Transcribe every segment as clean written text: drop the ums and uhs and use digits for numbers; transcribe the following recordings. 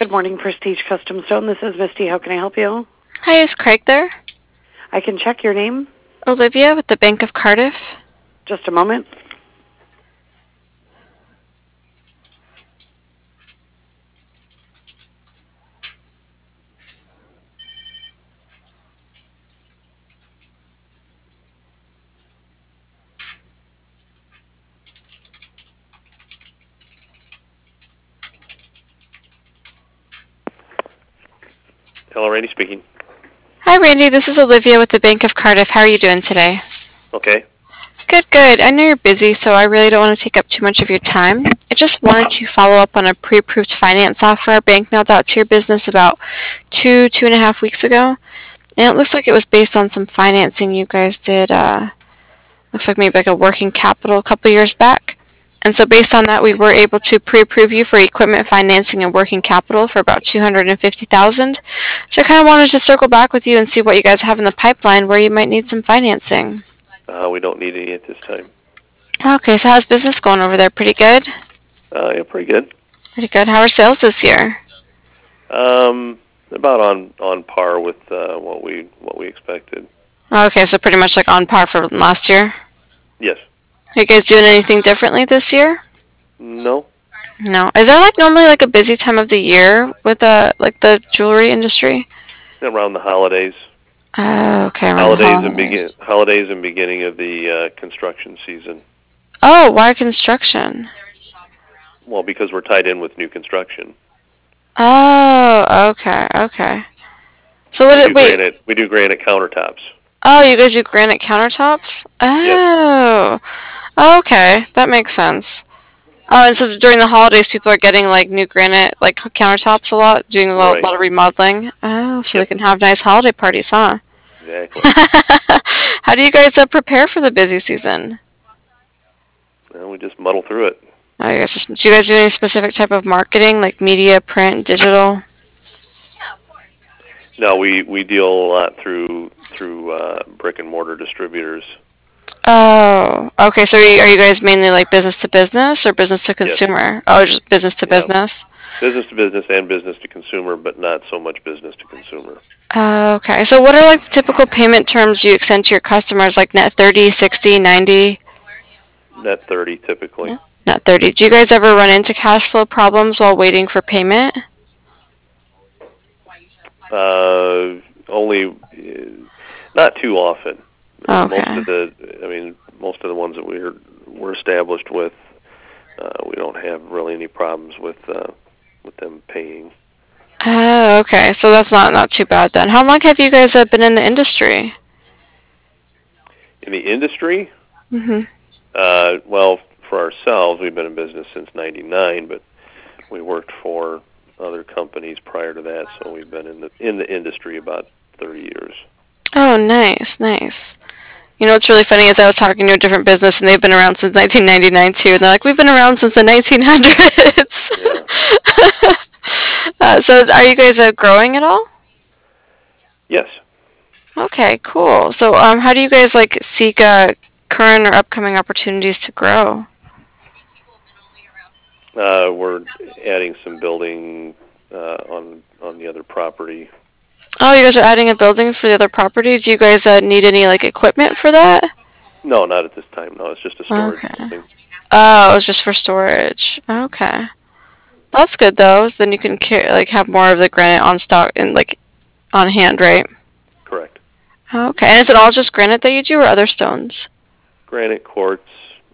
Good morning, Prestige Custom Stone. This is Misty. How can I help you? Hi, is Craig there? I can check your name. Olivia with the Bank of Cardiff. Just a moment. Hello, Randy speaking. Hi, Randy. This is Olivia with the Bank of Cardiff. How are you doing today? Okay. Good, good. I know you're busy, so I really don't want to take up too much of your time. I just wanted to follow up on a pre-approved finance offer our bank mailed out to your business about 2.5 weeks ago. And it looks like it was based on some financing you guys did, looks like maybe like a working capital a couple years back. And so based on that, we were able to pre-approve you for equipment financing and working capital for about $250,000. So I kind of wanted to circle back with you and see what you guys have in the pipeline where you might need some financing. We don't need any at this time. Okay, so how's business going over there? Pretty good? Yeah, pretty good. Pretty good. How are sales this year? About on par with what we expected. Okay, so pretty much like on par for last year. Yes. Are you guys doing anything differently this year? No. No. Is there like normally like a busy time of the year with like the jewelry industry? Around the holidays. Oh, okay. Around the holidays. Holidays and beginning of the construction season. Oh, why construction? Well, because we're tied in with new construction. Oh, okay, okay. So wait. We do granite countertops. Oh, you guys do granite countertops? Oh. Yes. Okay, that makes sense. Oh, and so during the holidays, people are getting like new granite like countertops a lot, doing a lot of remodeling. Oh, so they can have nice holiday parties, huh? Exactly. How do you guys prepare for the busy season? Well, we just muddle through it. Do you guys do any specific type of marketing, like media, print, digital? No, we deal a lot through brick and mortar distributors. Oh, okay. So are you guys mainly like business to business or business to consumer? Yes. Oh, just business to business. Business to business and business to consumer, but not so much business to consumer. Okay. So what are like the typical payment terms you extend to your customers, like net 30, 60, 90? Net 30 typically. Yeah. Net 30. Do you guys ever run into cash flow problems while waiting for payment? Only not too often. Okay. Most of the ones that we're established with, we don't have really any problems with them paying. Oh, okay. So that's not too bad then. How long have you guys been in the industry? In the industry? Mhm. Well, for ourselves, we've been in business since '99, but we worked for other companies prior to that, so we've been in the industry about 30 years. Oh, nice, nice. You know what's really funny is I was talking to a different business and they've been around since 1999 too, and they're like, we've been around since the 1900s. Yeah. So are you guys growing at all? Yes. Okay, cool. So how do you guys like seek current or upcoming opportunities to grow? We're adding some building on the other property. Oh, you guys are adding a building for the other property. Do you guys need any like equipment for that? No, not at this time. No, it's just a storage building. Oh, it was just for storage. Okay. That's good though. So then you can have more of the granite on stock and like on hand, right? Correct. Okay. And is it all just granite that you do, or other stones? Granite, quartz,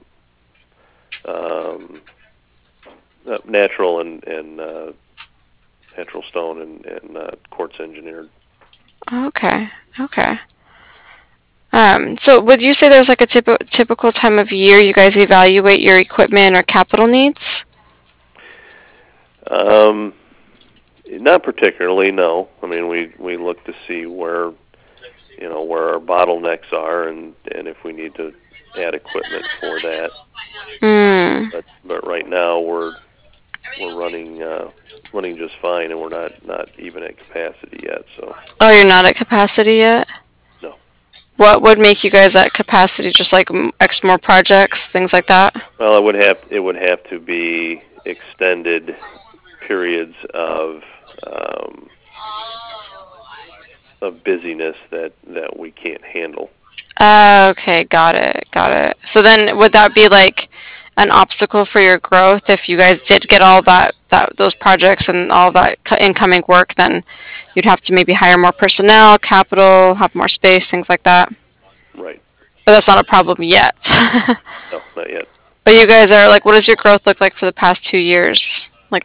natural and natural stone and quartz engineered. Okay. Okay. So would you say there's like a typical time of year you guys evaluate your equipment or capital needs? Not particularly, no. I mean, we look to see where our bottlenecks are, and if we need to add equipment for that. But right now we're running just fine, and we're not even at capacity yet. So. Oh, you're not at capacity yet? No. What would make you guys at capacity? Just like X more projects, things like that? Well, it would have to be extended periods of of busyness that we can't handle. Okay, got it. So then, would that be like an obstacle for your growth if you guys did get all those projects and all that incoming work? Then you'd have to maybe hire more personnel, capital, have more space, things like that. Right. But that's not a problem yet. No, not yet. But you guys are like, what does your growth look like for the past 2 years? Like,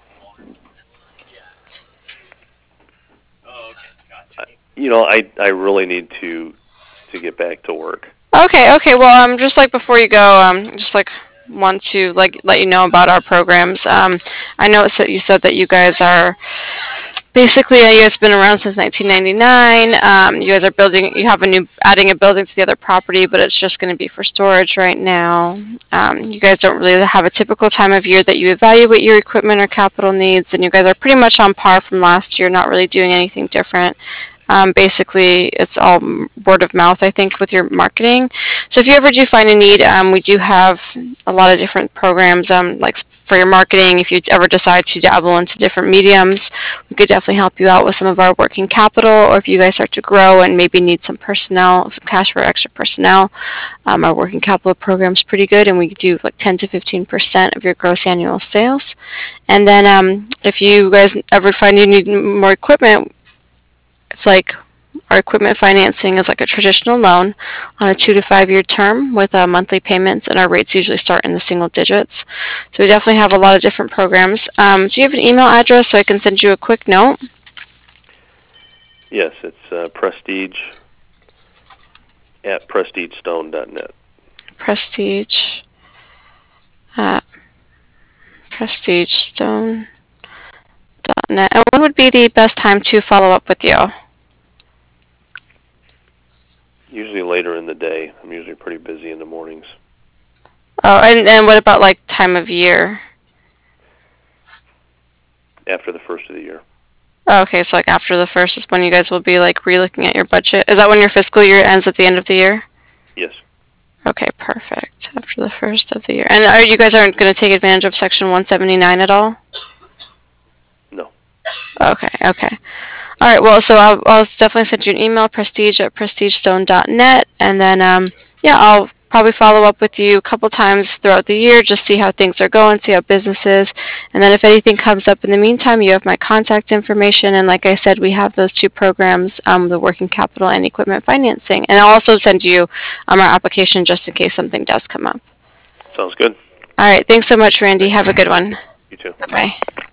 I really need to get back to work. okay. Well, just like before you go, just like want to like let you know about our programs. I know you said that you guys are basically, you guys have been around since 1999. You guys are adding a building to the other property, but it's just going to be for storage right now. You guys don't really have a typical time of year that you evaluate your equipment or capital needs, and you guys are pretty much on par from last year, not really doing anything different. Basically, it's all word of mouth, I think, with your marketing. So if you ever do find a need, we do have a lot of different programs, like for your marketing. If you ever decide to dabble into different mediums, we could definitely help you out with some of our working capital, or if you guys start to grow and maybe need some personnel, some cash for extra personnel, our working capital program is pretty good, and we do like 10 to 15% of your gross annual sales. And then if you guys ever find you need more equipment, it's like our equipment financing is like a traditional loan on a 2 to 5 year term with monthly payments, and our rates usually start in the single digits. So we definitely have a lot of different programs. Do you have an email address so I can send you a quick note? Yes, it's prestige at prestigestone.net. Prestige at prestigestone.net. And when would be the best time to follow up with you? Usually later in the day. I'm usually pretty busy in the mornings. Oh, and what about like time of year? After the first of the year. Oh, okay, so like after the first is when you guys will be like re-looking at your budget. Is that when your fiscal year ends at the end of the year? Yes. Okay, perfect. After the first of the year. And you guys aren't going to take advantage of Section 179 at all? No. Okay. All right, well, so I'll definitely send you an email, prestige at prestigestone.net, and then, I'll probably follow up with you a couple times throughout the year, just see how things are going, see how business is, and then if anything comes up in the meantime, you have my contact information, and like I said, we have those two programs, the working capital and equipment financing, and I'll also send you our application just in case something does come up. Sounds good. All right, thanks so much, Randy. Have a good one. You too. Bye-bye.